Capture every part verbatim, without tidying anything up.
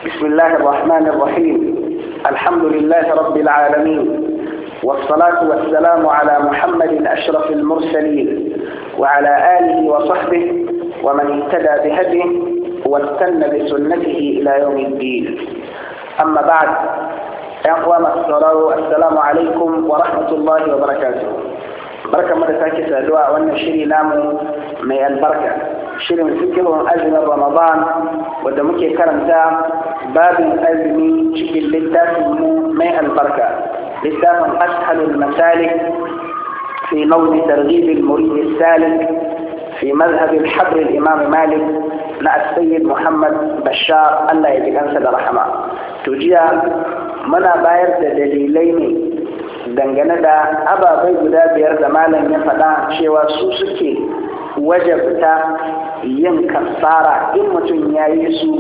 بسم الله الرحمن الرحيم. الحمد لله رب العالمين، والصلاة والسلام على محمد أشرف المرسلين وعلى آله وصحبه ومن اهتدى بهديه واستنى بسنته إلى يوم الدين. أما بعد، يا أخوان السلام عليكم ورحمة الله وبركاته. بركة مدتاك سادواء وأن شري نامو من البركة شري من فكرهم أزم رمضان ودمكي كرمتا باب الأزم شكل للتاسم من البركة للتاسم أسهل المسالك في نوم ترغيب المريد السالك في مذهب الحبر الإمام مالك نا السيد محمد بشار الله يجزيه أنسى رحمه. تجيء منا باير دليلين dangane da ababai guda biyar da malam ya faɗa cewa su suke wajabta yin kafara in mutum ya yi su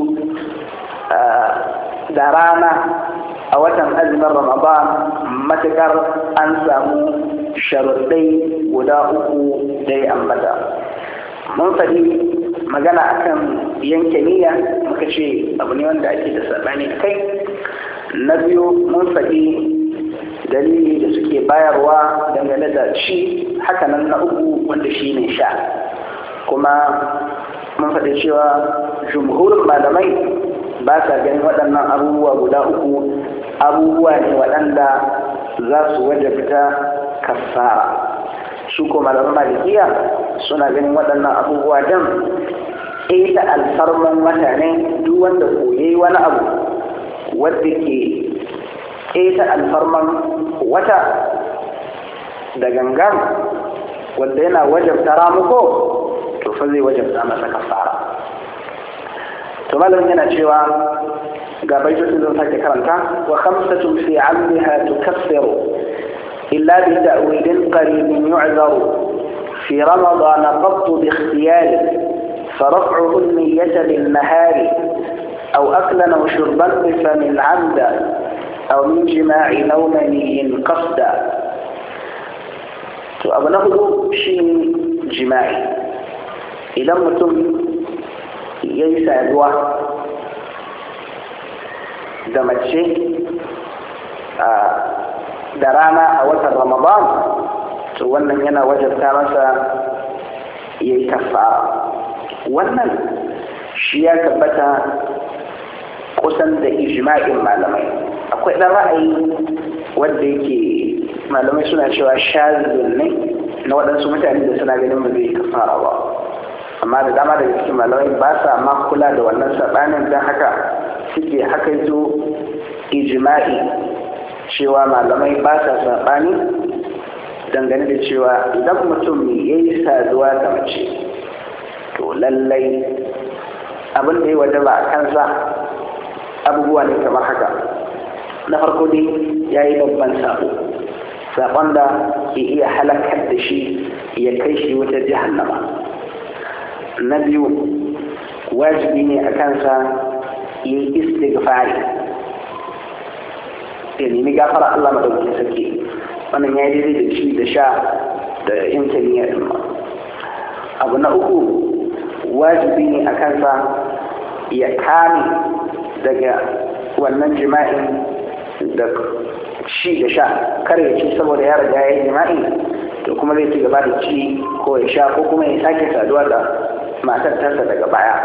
da rana a watan azumin Ramadan matukar an samu sharuɗai guda uku da ya ambata. Mun faɗi magana akan yanke niyya, muka ce abu ne wanda ake da saɓani a kai. Na biyu mun faɗi dalili da suke bayarwa dangane da ci, hakanan na uku wanda shi ne sha. Kuma mun faɗi cewa jumhurin malamai ba sa ganin waɗannan abubuwa guda uku abubuwa ne waɗanda za su wajabta kafara. Su ko malaman malikiya suna ganin waɗannan abubuwa don ita alfarman wata ne. Duk wanda koyi wani abu wadda ke ita alfarman wata da gangan wanda yana wajabta ramuko, to fa zai wajabta masa kafara. to malamin yana cewa ga baitocin zan sake karanta: wa khamsatun fi 'amliha tukaffiru illa bi ta'wilin qaribin yu'zaru fi ramadan qattu bi ikhtiyari فرفعه النية بالنهار أو أكلا أو شربا بفم عمدا أو من جماع نومني قصدا. to abu na hudu shi jima'i. Idan mutum ya yi saduwa da mace da rana a watan Ramadan, to wannan yana wajabta masa ya yi kafara. Wannan shi ya tabbata kusan da ijma'in malamai. Akwai ɗan ra'ayi wanda yake malamai suna cewa shazin ne na waɗansu mutane da suna ganin ba zai kafara ba, amma da dama daga cikin malamai ba sa ma kula da wannan saɓanin, don haka suke hakaito ijma'i cewa malamai ba sa saɓani dangane da cewa idan mutum ya yi saduwa da mace, to lallai abin da ya wajaba a kansa abubuwa ne kamar haka. Na farko dai ya yi babban sabo, sabon da ke iya halakar da shi ya kai shi wata jahannama. Na biyu, wajibi ne a kansa ya yi istighfari, ya nemi gafara Allah madaukakin sarki. Wannan ya yi daidai da shi da sha da yanke niyyar ma. Abu na uku, wajibi ne a kansa ya kame daga wannan jima'in da shi da sha. Kar ya ci saboda ya riga ya yi jima'i, to kuma zai ci gaba da ci ko ya sha ko kuma ya sake saduwa da matar tasa daga baya.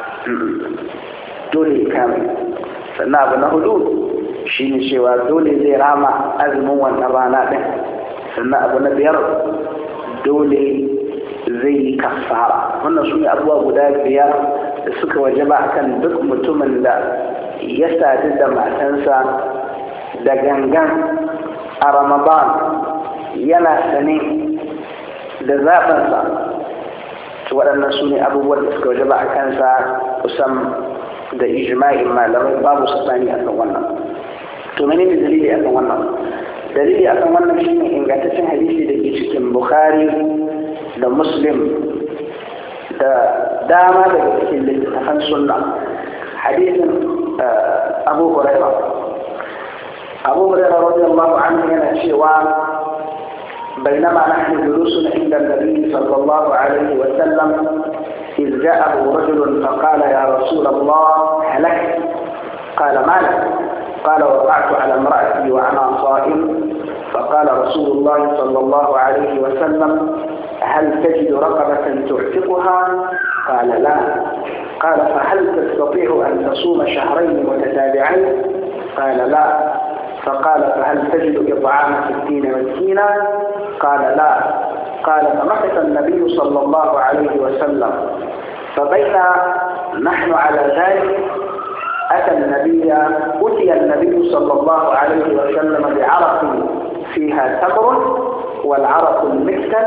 Dole ya kame. Sannan abu na hudu shi ne cewa dole zai rama azumin wannan rana ɗin. Sannan abu na biyar, dole zai yi kafara. Wannan su ne abubuwa guda biyar da suka wajaba akan duk mutumin da ya sadu da matansa da gangan a Ramadan yana sane da zaɓinsa. Waɗannan su ne abubuwan da suka wajaba a kansa kusan da ijma'in malamai, babu sabani akan wannan. To menene dalili akan wannan? Dalili akan wannan shine ingantaccen hadisi da ke cikin Bukhari da Muslim da dama daga cikin littattafan sunna. Hadisin Abu Hurairah Abu Hurairah radiyallahu anhu yana cewa بينما نحن جلوس عند النبي صلى الله عليه وسلم إذ جاءه رجل فقال يا رسول الله هلكت قال مالك؟ قال وقعت على امرأتي وأنا صائم، فقال رسول الله صلى الله عليه وسلم هل تجد رقبة تعتقها؟ قال لا. قال فهل تستطيع أن تصوم شهرين متتابعين؟ قال لا. فقال فهل تجد إطعام ستين مسكينا؟ قال لا. قال فمكث النبي صلى الله عليه وسلم، فبينا نحن على ذلك أتى النبي أتي النبي صلى الله عليه وسلم بعرق فيها تمر والعرق المكتل.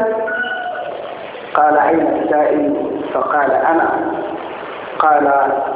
قال أين السائل؟ فقال أنا. قال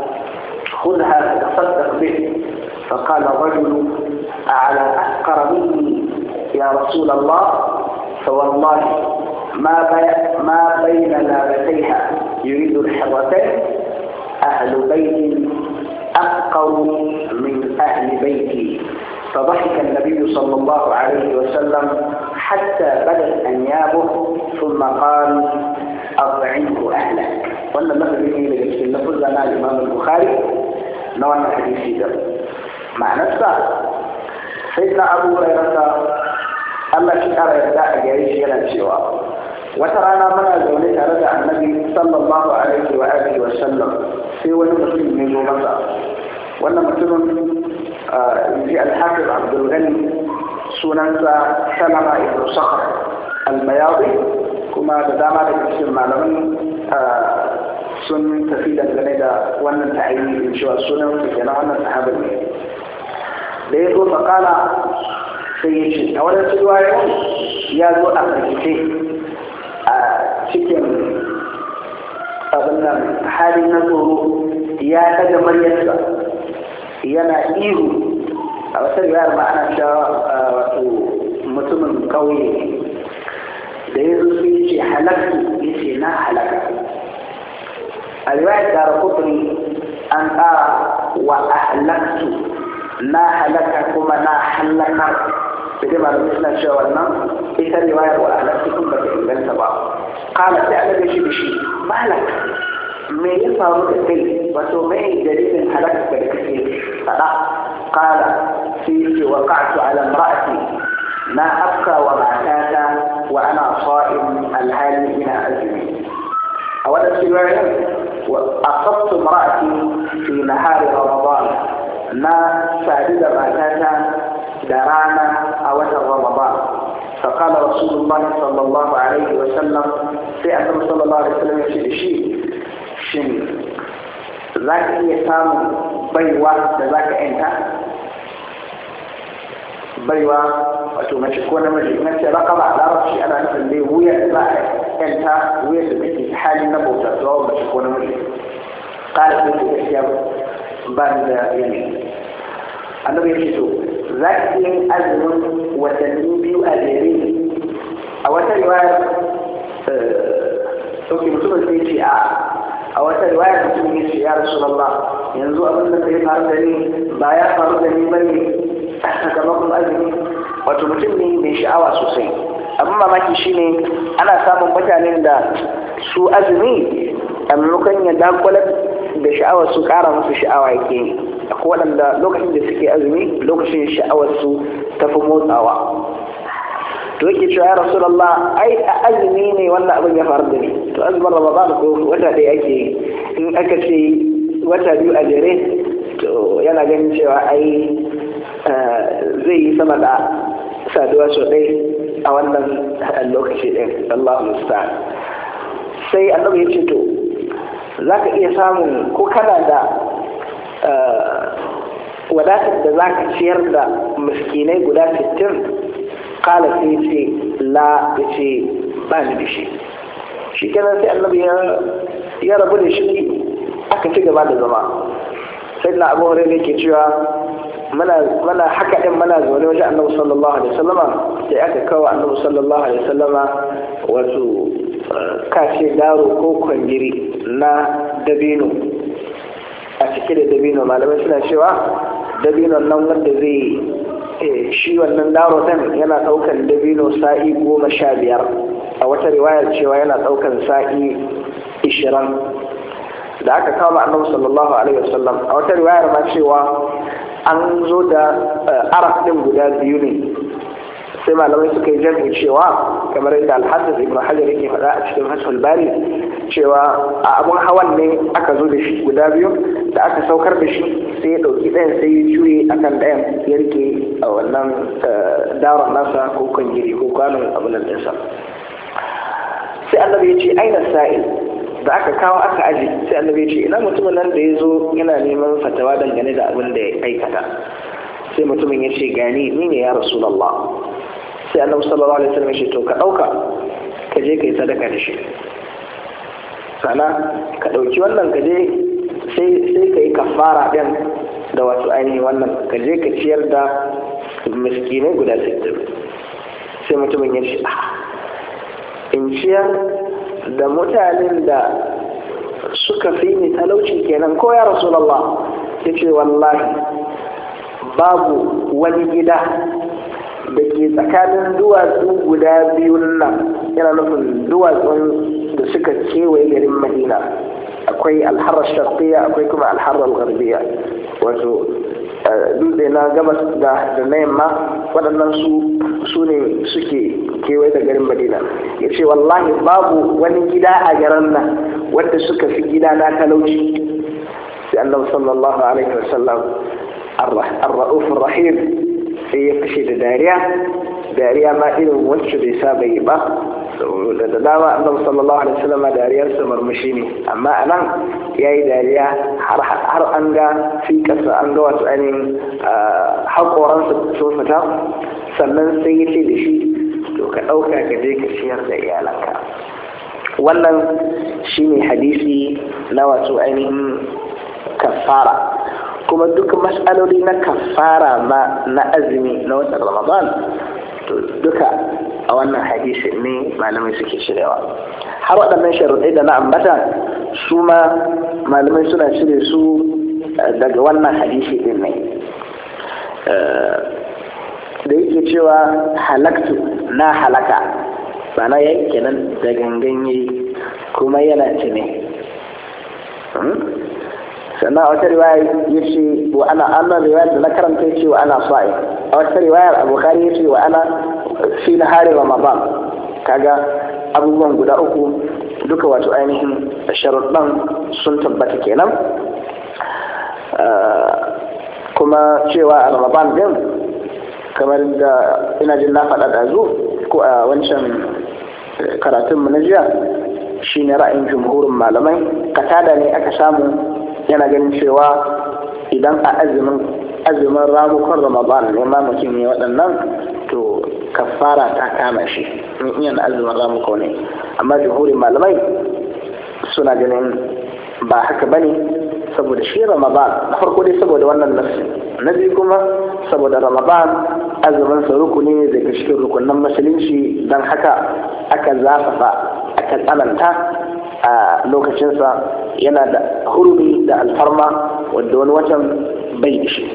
خذها تصدق به. فقال الرجل أعلى أحقر مني يا رسول الله؟ فوالله ما, بي ما بين لابتيها يريد الحرتين أهل بيت أفقر من أهل بيتي. فضحك النبي صلى الله عليه وسلم حتى بدت أنيابه ثم قال أطعمه أهلك. وأن المثل به لجلس اللفظ مع الإمام البخاري نوع حديثي ده مع نفسه. سيدنا أبو هريرة الله شكرا يبدأ جريش يلا سواه. وترانا منا زوني ترجع النبي صلى الله عليه وآله وسلم في ونمسلم من مصر. وأن مسلم يجي الحافظ عبد الغني سننسى سلمة بن صخر البياضي كما بدأنا بكسر معلومين سن تفيدا لنا وأن تعيين إن شاء السنة في جناح الصحابة ليقول فقال سيدي أولا سيدوايا يا ذو أخرجتي cikin abin nan hali na tsoro ya daga maryarsa yana ihu. A wata riwayar ma ana cewa wato mutumin kauye da ya zo sai ce halaktu, ya ce na halaka. A riwayar da rakuturi an ƙara wa ahlaktu, na halaka kuma na halaka. da dai malamai suna cewa wannan ita riwayar wa ahlaktu kun ba ta inganta ba. قال تعالى بشي مالك ما يفعل الدين وتومي دليل هلكت بالكثير. فلا قال فيه وقعت على امرأتي ما أبكى ومعتاتا وأنا صائم الحال من أجلي. أولا سواء أصبت امرأتي في نهار رمضان ما سعدد معتاتا درانا أولا رمضان. فقال رسول الله صلى الله عليه وسلم في أنه صلى الله عليه وسلم يشير شيء شن ذاك يسام بيوة ذاك أنت بيوة وتمشكون مجمع رقم على رأسي أنا اللي ويا ذاك أنت ويا ذاك حال نبوة سواء مشكون مجمع. قال في الإسلام بعد يعني النبي يشير ذاك أزم وتنبي أجري. أو رواية أوكي مسلم في شيء أو رواية مسلم في يا رسول الله ينزو أبدا في فاردني بايا فاردني بني كما قل أزمي وتمتني من شعوى سوسي. أما ما كيشيني أنا سامن متعنين دا سو أزمي أملكن يداقلت بشعوى سكارة مثل شعوى يكيني. akwai waɗanda lokacin da suke azumi lokacin sha'awarsu ta fi motsawa. To yake cewa ya Rasulullah ai a azumi ne wannan abin ya faru da ni. To azumin Ramadan ko wata ɗaya ake yi. In aka ce wata biyu a jere to yana ganin cewa ai zai yi sama da saduwa sau ɗaya a wannan lokaci ɗin. Allahu musta'an. Sai annabi ya ce to za ka iya samun ko kana da wadatar da za ka ciyar da miskinai guda sittin. Kala sai ce la, ya ce ba ni da shi. Shi kenan sai annabi ya rabu da shi aka ci gaba da zama. Sai na abu hurairu ke cewa mana haka ɗin mana zaune wajen annabi sallallahu alaihi wasallama sai aka kawo annabi sallallahu alaihi wasallama wato kashe daro ko kwangiri na dabino a cike da dabino. Malamai suna cewa dabinon nan wanda zai shi wannan daro ɗin yana ɗaukan dabino sa'i goma sha biyar, a wata riwayar cewa yana ɗaukan sa'i ishirin. da aka kawo annabi sallallahu alaihi wasallam a wata riwayar ma cewa an zo da araf din guda biyu ne sai malamai suka yi jami'i cewa kamar yadda al-hafiz ibn hajar yake faɗa a cikin fathul bari cewa a abun hawan ne aka zo da shi guda biyu da aka saukar da shi sai ya ɗauki ɗayan sai ya juye akan ɗayan ya rike a wannan daron nasa ko kwangiri ko kwanon abin ɗinsa sai annabi ya ce aina sa'il da aka kawo aka aji sai annabi ya ce ina mutumin nan da ya zo yana neman fatawa dangane da abin da ya aikata sai mutumin ya ce gani ni ne ya rasulullah sai annabi sallallahu alaihi wasallam ya ce to ka dauka ka je kai sadaka da shi sana ka dauki wannan ka je sai sai kai kafara din da wato ainihin wannan ka je ka ciyar da miskinai guda sittin sai mutumin ya ce in ciyar da mutanen da suka fi ni talauci kenan ko ya rasulullah ya ce wallahi babu wani gida da ke tsakanin duwatsu guda biyun nan yana nufin duwatsun da suka kewaye garin madina akwai alharar sharqiyya akwai kuma alharar garbiya wato dutse na gabas da na yamma waɗannan su ne suke kewaye da garin madina ya ce wallahi babu wani gida a garin nan wadda suka fi gida na talauci sai annabi sallallahu alaihi wasallam ar-ra'uf ar-rahim sai ya fashe da dariya dariya ma irin wacce bai saba yi ba da da dama annabi sallallahu alaihi wasallam dariyarsa marmushi ne amma anan yayi dariya har har an ga fiƙarsa an ga wato ainihin haƙoransa sun fita sannan sai ya ce da shi to ka ɗauka ka je ka ciyar da iyalanka wannan shine hadisi na wato ainihin kafara kuma duk mas'aloli na kafara ma na azumi na watan ramadan to duka a wannan hadisi ne malamai suke cirewa har waɗannan sharuɗai da na ambata su ma malamai suna cire su daga wannan hadisi ɗin ne da yake cewa halaktu na halaka ba na yayi kenan da gangan yayi kuma yana tune sannan a wata riwaya ya ce wa ana annan riwayar da na karanta ya ce wa ana sa'i a wata riwayar abokari ya ce wa ana fi na hari ramadan kaga abubuwan guda uku duka wato ainihin sharuɗan sun tabbata kenan kuma cewa a ramadan din kamar da ina jin na faɗa da zu ko a wancan karatunmu na jiya shine ra'ayin jumhurin malamai katada ne aka samu yana ganin cewa idan a azumin azumin ramukan ramadan ne ma mutum ne waɗannan to kafara ta kama shi in iya azumin ramuka ne amma jumhurin malamai suna ganin ba haka bane saboda shi ramadan na farko dai saboda wannan nafsi na biyu kuma saboda ramadan azumin sa rukuni ne daga cikin rukunan musulunci don haka aka zafafa aka tsananta a lokacinsa yana da hurumi da alfarma wadda wani watan bai ishi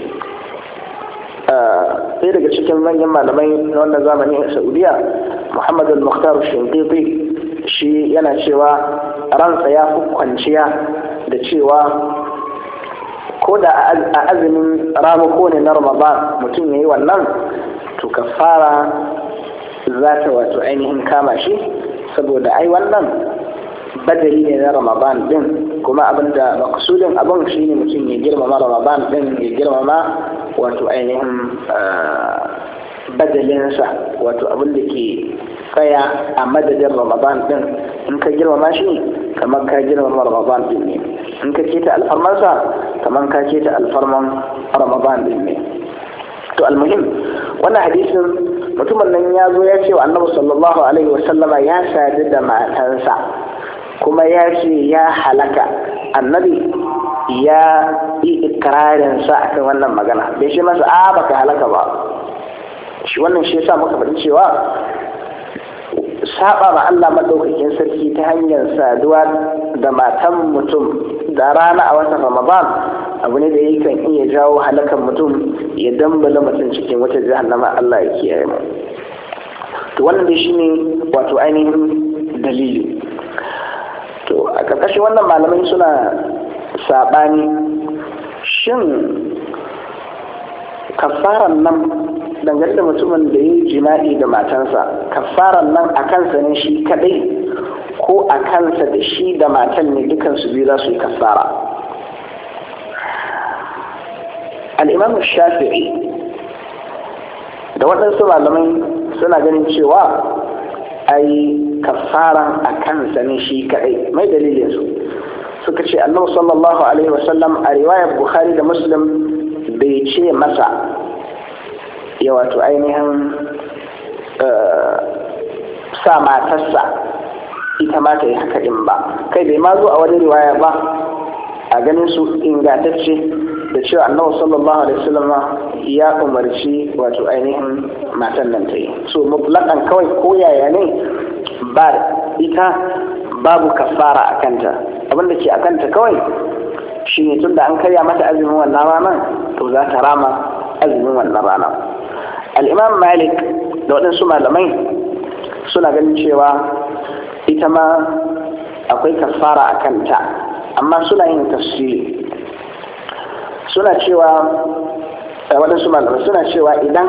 sai daga cikin manyan malamai na wannan zamani a saudiya muhammad al-mukhtar shinqiti shi yana cewa ransa ya fi kwanciya da cewa ko da a azumin ramuko ne na ramadan mutum ya yi wannan to kafara za ta wato ainihin kama shi saboda ai wannan badali ne na ramadan din kuma abinda maksudin abin shi ne mutum ya girmama ramadan din ya girmama wato ainihin badalinsa wato abin da ke tsaya a madadin ramadan din in ka girmama shi kamar ka girmama ramadan din ne in ka keta alfarmansa kamar ka keta alfarman ramadan din ne to almuhim wannan hadisin mutumin nan ya zo ya ce wa annabi sallallahu alaihi wasallama ya sadu da matansa kuma ya ce ya halaka annabi ya yi ikirarin sa akan wannan magana bai ce masa a baka halaka ba shi wannan shi yasa muka faɗi cewa saba ma Allah madaukakin sarki ta hanyar saduwa da matan mutum da rana a watan Ramadan abu ne da yakan iya jawo halakan mutum ya dambala mutum cikin wata jahannama Allah ya kiyaye mu to wannan dai shine wato ainihin dalili to a ƙarƙashin wannan malamai suna saɓani shin kafaran nan dangane da mutumin da ya yi jima'i da matansa, kafaran nan a kansa ne shi kadai ko a kansa da shi da matan ne dukansu biyu za su yi kafara. al'imam shafi'i da waɗansu malamai suna ganin cewa ai kafaran a kansa ne shi kadai. Mai dalilinsu suka ce annabi sallallahu alaihi wasallam a riwayar bukhari da muslim bai ce masa ya wato ainihin sa matarsa ita ma ta yi haka din ba, kai bai ma zo a wani riwaya ba a ganin su ingantacce da cewa annabi sallallahu alaihi wasallam ya umarci wato ainihin matan nan ta yi. So mutlaqan kawai ko yaya ne ba ita babu kafara a kanta, abinda ke a kanta kawai shi ne tun da an karya mata azumin wannan ranar to za ta rama azumin wannan ranar. al'imam malik da waɗansu malamai suna ganin cewa ita ma akwai kafara a kanta, amma suna yin tafsiri. Suna cewa waɗansu malamai suna cewa idan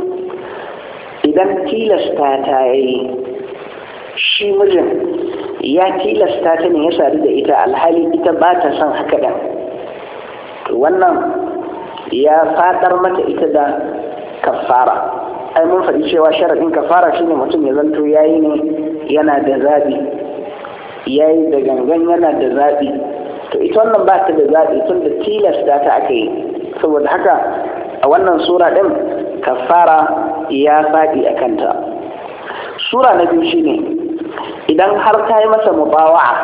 idan tilasta ta yi shi mijin ya tilasta ta ne ya sadu da ita alhali ita ba ta son haka ɗan, to wannan ya fadar mata ita da kafara. Ai mun faɗi cewa sharaɗin kafara shine mutum ya zanto yayi ne yana da zaɓi, yayi da gangan yana da zaɓi, to ita wannan ba ta da zaɓi tun da tilasta ta aka yi. Saboda haka a wannan sura ɗin kafara ya faɗi a kanta. Sura na biyu shine idan har ta yi masa mubawa'a,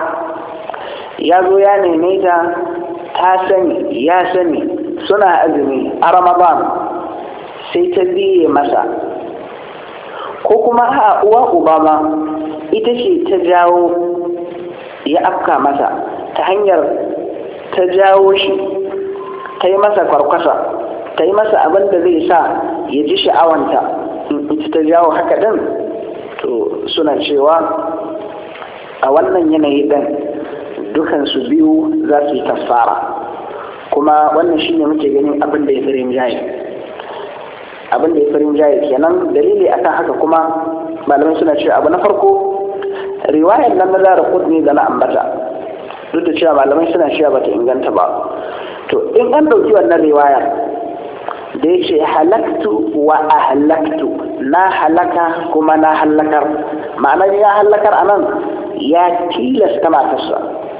ya zo ya neme ta, ta sani ya sani suna azumi a Ramadan sai ta biye masa, ko kuma a uwa uba ma ita ce ta jawo ya afka masa ta hanyar ta jawo shi, ta yi masa kwarkwasa, ta yi masa abin da zai sa ya ji sha'awanta, ita ta jawo haka ɗin, to suna cewa a wannan yanayi ɗin dukansu biyu za su yi kafara. Kuma wannan shi ne muke ganin abin da ya fi rinjaye abin da ya fi rinjaye kenan. Dalili akan haka kuma malamai suna cewa abu na farko riwayar nan na Dara Qutni da na ambata, duk da cewa malamai suna cewa bata inganta ba, to in an dauki wannan riwayar da ya ce halaktu wa ahlaktu, na halaka kuma na halakar, ma'anar ya halakar anan ya tilasta matarsa,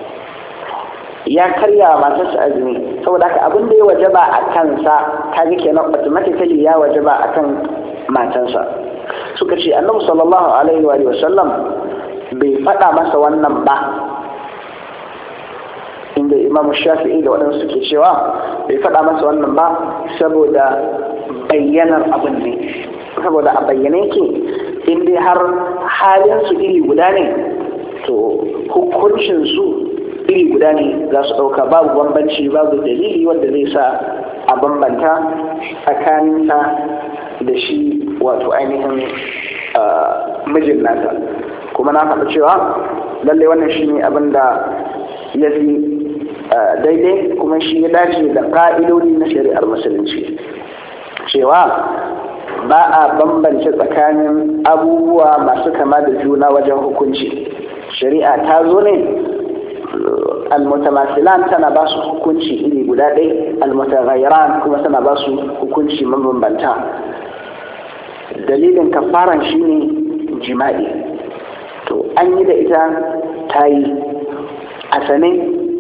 ya karya matarsa azumi, saboda haka abin da ya wajaba a kansa kaga kenan automatically ya wajaba a kan matansa. Suka ce annabi sallallahu alaihi wa sallam bai faɗa masa wannan ba, inda imam shafi'i da waɗansu suke cewa bai faɗa masa wannan ba saboda bayyanar abin ne, saboda a bayyane ke inda har halin su iri guda ne to hukuncin su iri guda ne za su ɗauka, babu bambanci, babu dalili wanda zai sa a bambanta tsakaninsa da shi wato ainihin mijin nasa. Kuma na faɗa cewa lallai wannan shi ne abin da ya fi daidai kuma shi ya dace da ƙa'idodi na shari'ar musulunci, cewa ba a bambance tsakanin abubuwa masu kama da juna wajen hukunci. Shari'a ta zo ne almutamasilan tana ba su hukunci iri guda ɗaya, almutaghayyiran kuma tana ba su hukunci mabambanta. Dalilin kafaran shine jima'i, to an yi da ita ta yi a sane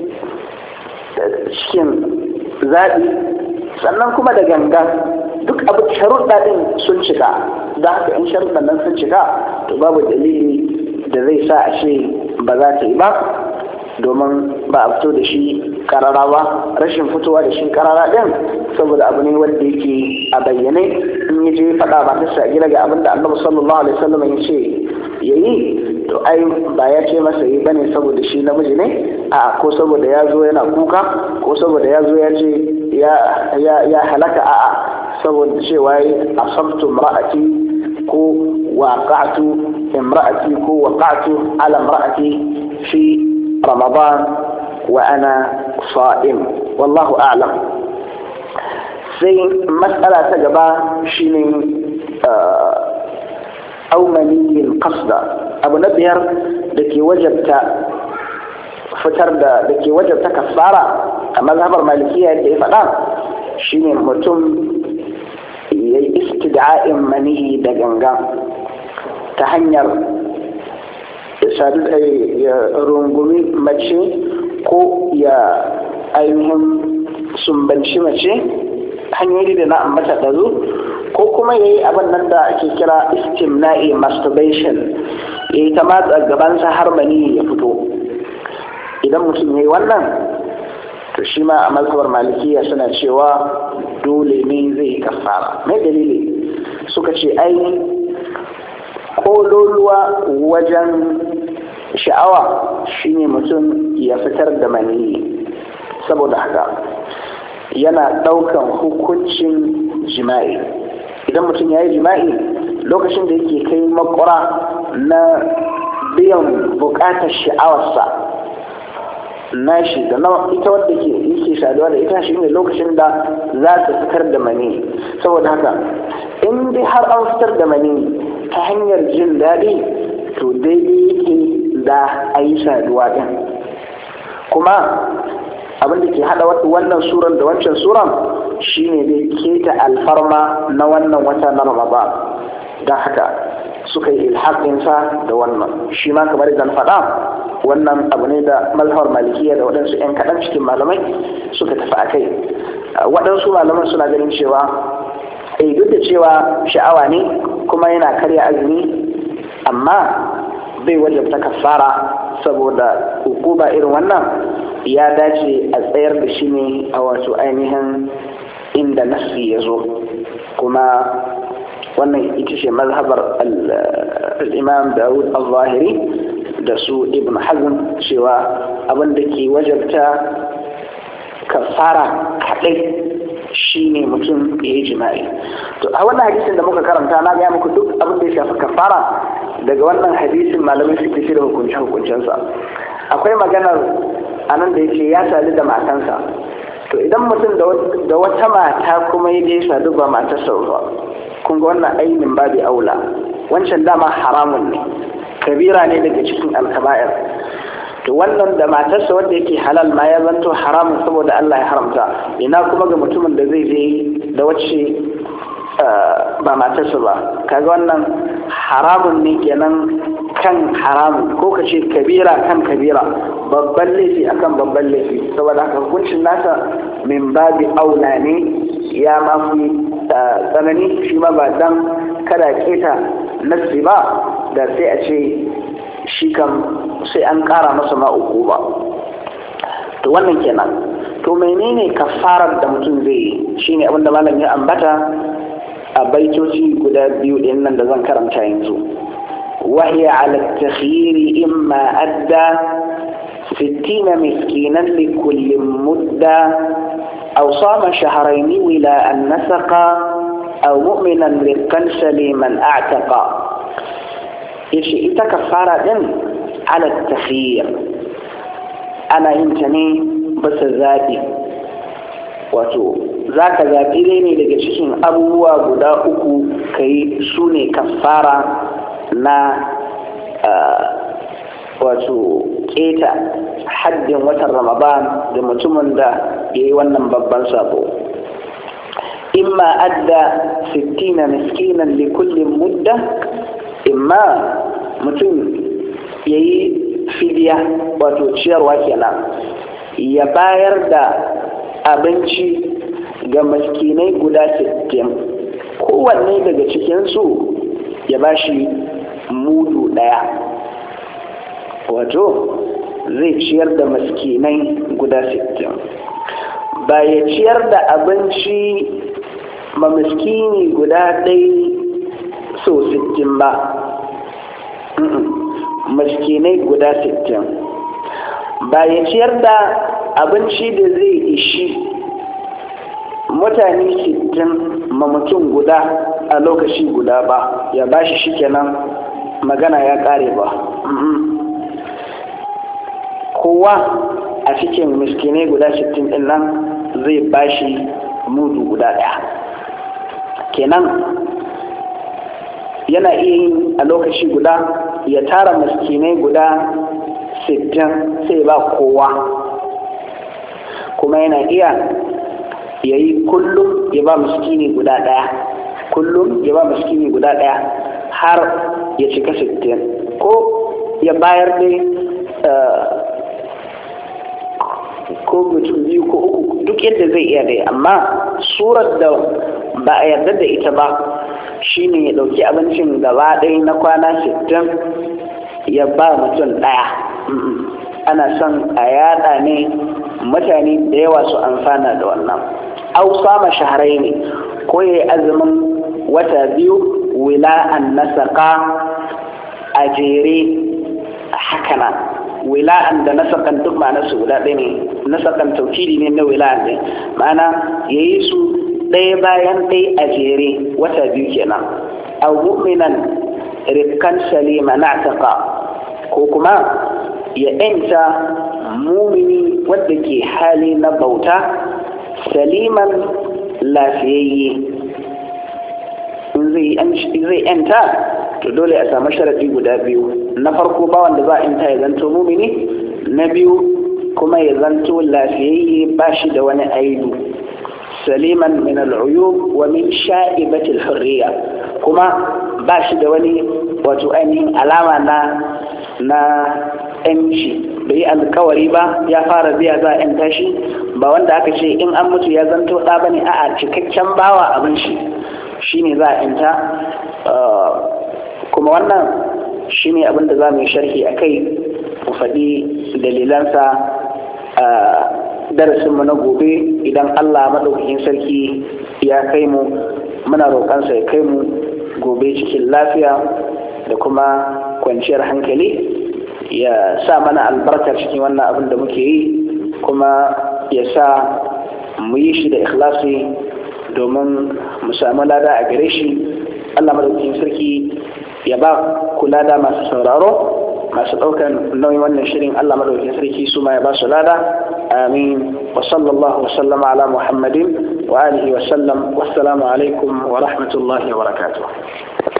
cikin zaɓi, sannan kuma da gangan, duk abu sharuɗa ɗin sun cika, da haka in sharuɗan nan sun cika to babu dalili da zai sa a ce ba za ta yi ba, domin ba a fito da shi karara ba. Rashin fitowa da shi karara ɗin saboda abu ne wanda yake a bayyane, in ya je faɗa ba ta sa gina ga abin da annabi sallallahu alaihi wasallam ya ce ya yi, to ai ba ya ce masa yi bane saboda shi namiji ne, a ko saboda ya zo yana kuka, ko saboda ya zo ya ce ya halaka, a'a saboda cewa yi asabtu imra'ati ko waqa'tu imra'ati ko waqa'tu ala imra'ati fi Ramadan وأنا صائم والله أعلم. sai matsala ta gaba shine au maniyin qasda, abu na biyar da ke wajabta fitar da da ke wajabta kafara a mazhabar malikiya da ya faɗa shine mutum ya yi istida'in maniyi da ganga ta hanyar ya rungumi mace ko ya ainihin sumbanci mace, hanyoyi da na ambata ɗazu, ko kuma ya yi abin nan da ake kira istimna'i masturbation, ya yi ta matsa gabansa har mani ya fito. Idan mutum ya yi wannan to shi ma a mazhabar malikiya suna cewa dole ne zai yi kafara. Mai dalili suka ce ai kololuwa wajen sha'awa shine mutum ya fitar da mani, saboda haka yana ɗaukan hukuncin jima'i. Idan mutum ya yi jima'i lokacin da yake kai makwara na biyan buƙatar sha'awarsa nashi da na ita wadda ke yake saduwa da ita shi ne lokacin da za ta fitar da mani. Saboda haka in dai har an fitar da mani ta hanyar jin daɗi to daidai yake da a yi saduwa ɗin. Kuma abin da ke haɗa wannan suran da wancan suran shine dai keta alfarma na wannan wata na Ramadan, don haka suka yi ilhaƙinsa da wannan. Shi ma kamar da faɗa wannan abu ne da mazhabar malikiya da waɗansu 'yan kaɗan cikin malamai suka tafi a kai. Waɗansu malaman suna ganin cewa eh duk da cewa sha'awa ne kuma yana karya azumi, amma bai wajabta kafara saboda hukuma irin wannan ya dace a tsayar da shi ne a wato ainihin inda nassi ya zo. Kuma wannan ita ce mazhabar al-imam Dawud al-Zahiri da su Ibn Hazm, cewa abin da ke wajabta kafara kaɗai shine mutum ya yi jima'i. To a wannan hadisin da muka karanta na gaya muku duk abin da ya shafi kafara daga wannan hadisin malamai suke shi da hukunce-hukuncensa. Akwai maganar anan da yake ya sadu da matansa, to idan mutum da wata mata kuma ya je sadu ba matarsa ba, kun ga wannan ainin babu aula. Wancan dama haramun ne, kabira ne daga cikin alkaba'ir. To wannan da matarsa wanda yake halal ma ya zanto haramun saboda Allah ya haramta, ina kuma ga mutumin da zai je da wacce ba matarsa ba. Kaga wannan haramun ne kenan kan haramun, ko ka ce kabira kan kabira, babban laifi akan babban laifi. Saboda haka hukuncin nasa min babi aula ne, ya mafi tsanani. Shi ma ba dan kada keta nasi ba da sai a ce shi kam sai an ƙara masa ma uku ba. To wannan kenan. To menene kafarar da mutum zai yi? Shine abin da malam ya ambata a baitoci guda biyu din nan da zan karanta yanzu. وهي على التخيير إما أدى ستين مسكينا لكل مدة أو صام شهرين ولا أن نسقا أو مؤمنا رقا سليما أعتقا. يشي إتكفارة على التخيير، أنا إنتني بس ذاتي wato za ka zaɓi ne daga cikin abubuwa guda uku ka yi su ne kafara na wato keta haddin watan Ramadan da mutumin da ya yi wannan babban sabo. Imma adda sittina miskinan li kulli mudda, imma mutum ya yi fidiya wato ciyarwa kenan, ya bayar da abinci ga miskinai guda sittin, kowanne daga cikinsu ya bashi mudu ɗaya, wato zai ciyar da miskinai guda sittin. Ba ya ciyar da abinci ma miskini guda ɗai so sittin ba, miskinai guda sittin. Ba ya ciyar da abinci da zai ishi mutane sittin ma mutum guda a lokaci guda ba, ya bashi shikenan magana ya kare ba. Kowa a a cikin miskinai guda sittin din nan zai bashi mudu guda ɗaya. Kenan yana iya yin a lokaci guda ya tara miskinai guda sittin sai ba kowa, kuma yana iya ya yi kullum ya ba miskini guda ɗaya, kullum ya ba miskini guda ɗaya har ya cika sittin, ko ya bayar dai ko mutum biyu ko uku, duk yadda zai iya dai. Amma surar da ba a yarda da ita ba shine ya ɗauki abincin gaba ɗaya na kwana sittin ya ba mutum ɗaya. Ana son a yada ne mutane da yawa su amfana da wannan. Au sama shaharai ne, ko ya yi azumin wata biyu wila'an nasaka a jere hakana. Wila'an da nasakan duk ma'anarsu guda ɗaya ne, nasakan taukidi ne na wila'an ne, ma'ana ya yi su ɗaya bayan ɗaya a jere wata biyu kenan. Au mu'minan rifkan salima na'taka, ko kuma ya ‘yanta mumini wadda ke hali na bauta saliman lafiyayye. In zai ‘yanta to dole a samu sharaɗi guda biyu. Na farko ba wanda za a ‘yanta ya zanto mumini, na biyu kuma ya zanto lafiyayye ba shi da wani aibu. Saliman min al'uyub wa min sha'ibatil hurriya, kuma ba shi da wani wato ainihin alama na na ‘yanci, bai yi alkawari ba ya fara biya za a ‘yanta shi, ba wanda aka ce in an mutu ya zanto ɗa ba ne, a'a cikakken bawa abin shi shi ne za a ‘yanta. Kuma wannan shi ne abin da za mu yi sharhi a kai, mu faɗi dalilansa a darasinmu na gobe idan Allah maɗaukakin sarki ya kai mu. Muna roƙansa ya kai mu gobe cikin lafiya da kuma kwanciyar hankali, ya sa mana albarka cikin wannan abin da muke yi, kuma ya sa mu yi shi da ikhlasi domin mu samu lada a gare shi. Allah madaukakin sarki ya ba ku lada masu sauraro, masu ɗaukar nauyin wannan shirin. Allah madaukakin sarki su ma ya ba su lada. Amin. Wa sallallahu wa sallama ala Muhammadin wa alihi wa sallam. Wassalamu alaikum wa rahmatullahi wa barakatuh.